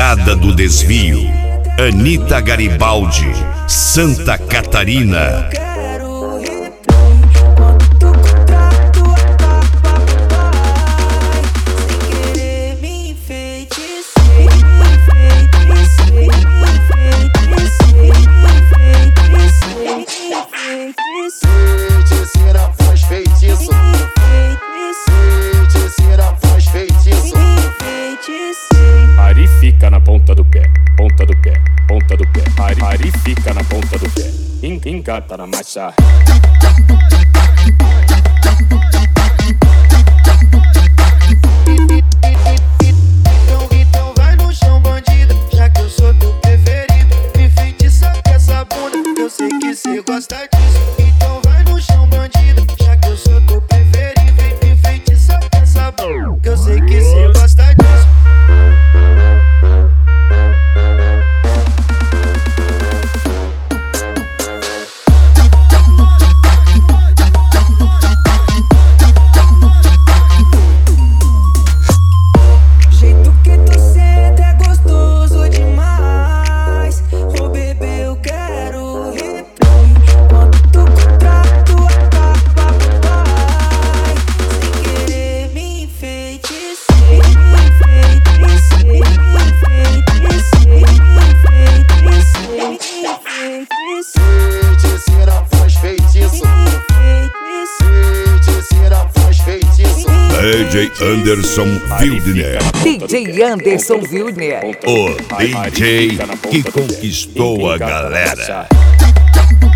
Estrada do Desvio, Anitta Garibaldi, Santa Catarina. Ari fica na ponta do pé, ponta do pé, ponta do pé. Ari fica na ponta do pé, engata na marcha. Então vai no chão, bandida, já que eu sou teu preferido. Me feitiça com essa bunda, eu sei que cê gosta disso. Então vai no chão, bandida, já que eu sou teu preferido. Me feitiça com essa bunda, eu sei que cê gosta disso. DJ Anderson Wildner. DJ Anderson Wildner. O DJ que conquistou a galera.